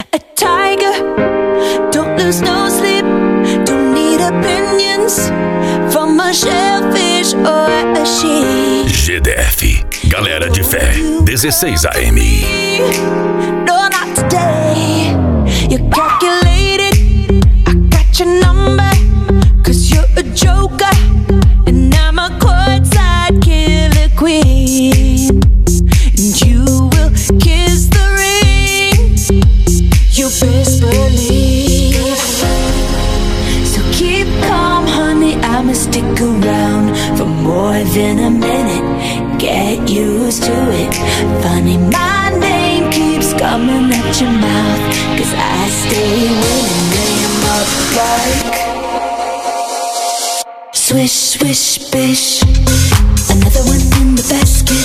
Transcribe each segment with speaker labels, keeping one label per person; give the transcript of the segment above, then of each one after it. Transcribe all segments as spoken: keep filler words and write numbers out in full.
Speaker 1: a tiger. Don't lose no sleep. Don't need opinions from a shellfish or a sheep.
Speaker 2: G D F, Galera de Fé, dezesseis A M.
Speaker 1: No, not today. You're calculated. I got your number, cause you're a joker, and I'm a courtside killer queen. And you will kiss the ring, you best believe. So keep calm, honey, I'ma stick around for more than a minute. Get used to it. Funny, my name keeps coming at your mouth, cause I stay winning. Name up like swish, swish, bish. Another one in the basket.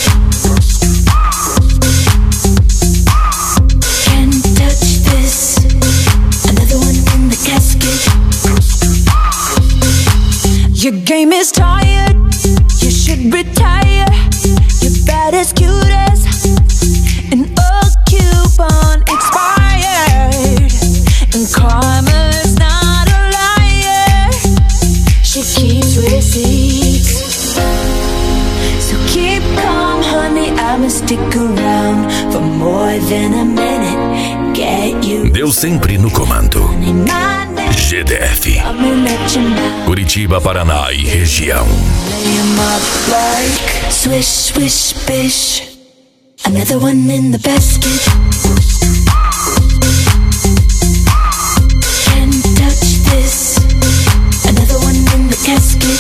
Speaker 1: Can't touch this. Another one in the casket. Your game is tired. You should retire. You're bad as cute as an old coupon expired. And karma's not a liar. She keeps receipts. So keep calm, honey, I'ma stick around for more than a minute. Get you.
Speaker 2: Deus sempre no comando. G D F, Curitiba, Paraná e região.
Speaker 1: Swish, swish, bish. Another one in the basket. Can't touch this. Another one in the casket.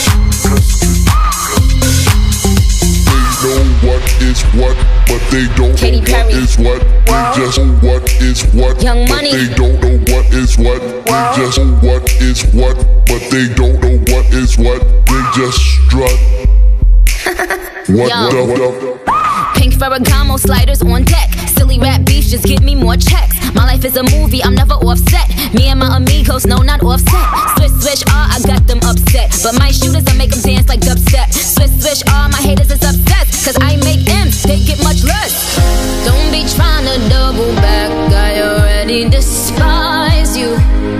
Speaker 3: They know what is what, but they don't
Speaker 4: Katy
Speaker 3: know
Speaker 4: Perry.
Speaker 3: what is what. They just know what is what,
Speaker 4: Young
Speaker 3: but
Speaker 4: Money.
Speaker 3: they don't know what is what. They just know what is what, but they don't know what is what. They just strut. What
Speaker 4: Yo.
Speaker 3: the what?
Speaker 4: Pink Ferragamo sliders on deck. Silly rap beef, just give me more checks. My life is a movie, I'm never offset. Me and my amigos, no, not offset. Swish, swish, ah, I got them upset. But my shooters, I make them dance like dubstep. Swish, swish, ah, my haters is obsessed. Cause I make M's, they get much less. Don't be trying to double back, I already despise you.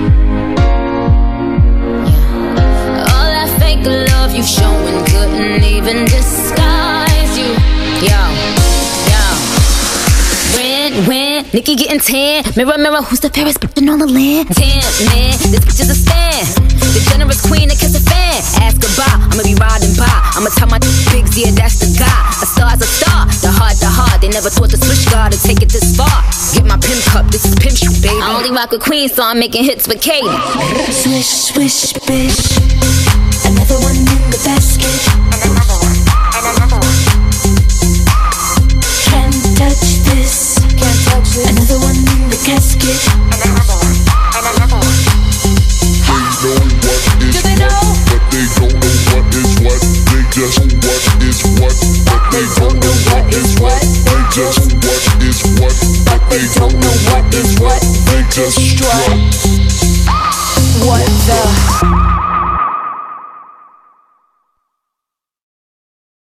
Speaker 4: All that fake love you showing couldn't even disguise you. Yo, yo. When, when, Nikki getting tan. Mirror, mirror, who's the fairest bitch in all the land? Damn, man, this bitch is a stan. The generous queen that kiss a fan. Ask goodbye, I'ma be riding by. I'ma tell my bigs, yeah, that's the guy. A star's a star, the heart, the heart. They never thought the switch guard to take it this far. Get my pimp cup, this is pimp shoot, baby. I only rock with queen, so I'm making hits with Katy.
Speaker 1: Swish, swish, bish. Another one in the basket. Another one, and another one. Can't touch this. Can't touch this. Another one in the casket. Another one, and another one.
Speaker 3: They know what is
Speaker 1: Do they
Speaker 3: what,
Speaker 1: know?
Speaker 3: but they don't know what is what. They just know what is what, but they don't know what is what. They just know what is what, but they don't know what is what. They just strut.
Speaker 1: What the?